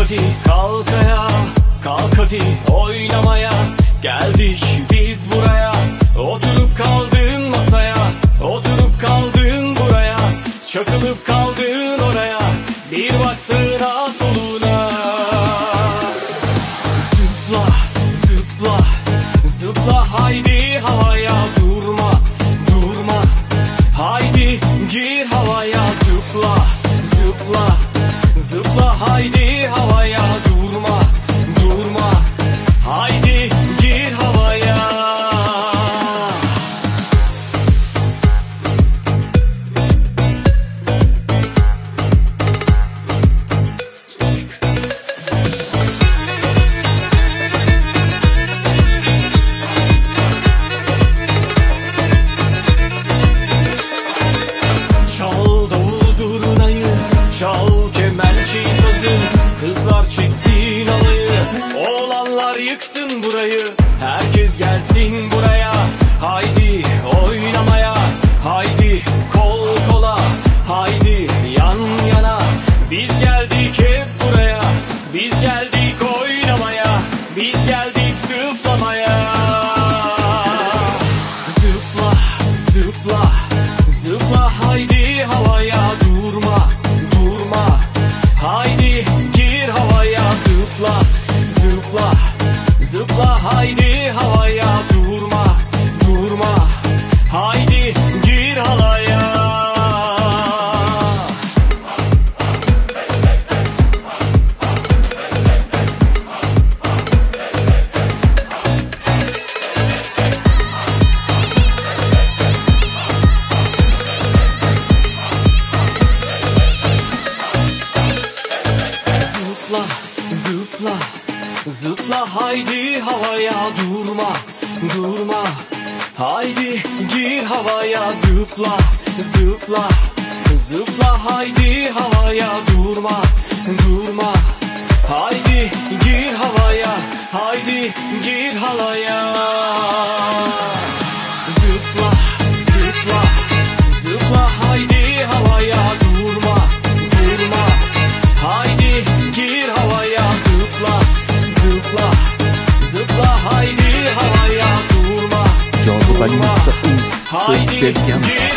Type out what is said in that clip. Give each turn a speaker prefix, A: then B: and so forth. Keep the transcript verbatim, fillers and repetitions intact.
A: hadi kalk ayağa, kalk hadi oynamaya. Geldik biz buraya, oturup kaldığın masaya, oturup kaldığın buraya, çakılıp kaldığın oraya, bir baksana soluna. Zıpla, zıpla, zıpla haydi havaya, durma, durma, haydi gir havaya. Zıpla, zıpla, zıpla haydi havaya, durma, durma, haydi gir havaya. Çal davul zurnayı, çal kemençe sazı, kızlar çeksin alayı, oğlanlar yıksın burayı. Herkes gelsin buraya, haydi oynamaya, haydi kol kola, haydi yan yana. Biz geldik hep buraya, biz geldik oynamaya, biz geldik zıplamaya. Zıpla, zıpla, zıpla haydi havaya, durma, durma, haydi gir havaya. Zıpla, zıpla, zıpla haydi havaya, durma, durma, haydi gir havaya. Zıpla, zıpla, zıpla haydi havaya, durma, durma, haydi gir havaya. Zıpla, zıpla, zıpla haydi havaya, durma, durma, haydi gir havaya, haydi gir havaya. Zıpla, zıpla, zıpla haydi havaya, durma, durma, haydi gir havaya. Zıpla, zıpla, zıpla haydi havaya, durma,
B: Cazibeli
A: durma,
B: nokta uz,
A: haydi
B: Söz Sevgen.
A: gir